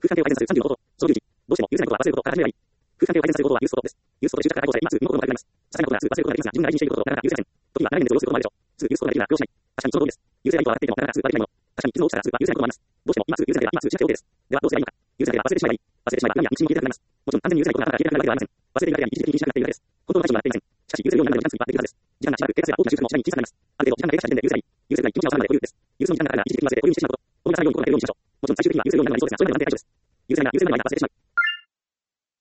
空間性を改善させる30のこと。その11。どうしても許せないことは忘れることから始めればいい。空間性を改善させることはユースことです。ユースことで執着から合法性、今2つのことをまとめられます。些細なことならすぐ忘れることができますが、自分が大事にしていることをなかなか許せません。時には長い年数を要することもあるでしょう。すぐ許すことができるなら苦労しない。確かにその通りです。許せないことは分かっていてもなかなかすぐ割れないもの。確かに傷の大きさがすぐは許せないこともあります。どうしても今すぐ許せなければ今すぐしなくて OK です。ではどうすればいいのか。許せなければ忘れてしまえばいい。忘れてしまえば何や道にも消えてなくなります。もちろん完全に許せないことがなかなか消えてなくなるわけではありません。忘れているだけが一時的に禁止なくなっているだけです。本当の大事にはなっていません。しかし許せるようになるまでの時間はできるはずです。時間がしばらく経過すれば大きな収穫も次第に小さくなります。ある程度時間が経過した時点で許せない。許せない気持ちが収まるまで保留です。許すのに時間がかかるなら一時的に忘れて保留にしてしまうこと。このがさないように心がけるようにしましょう。もちろん最終的には許せるようになるまでにそうですが、それまでの間に大丈夫です。許せないなら許せないまま忘れてしまう。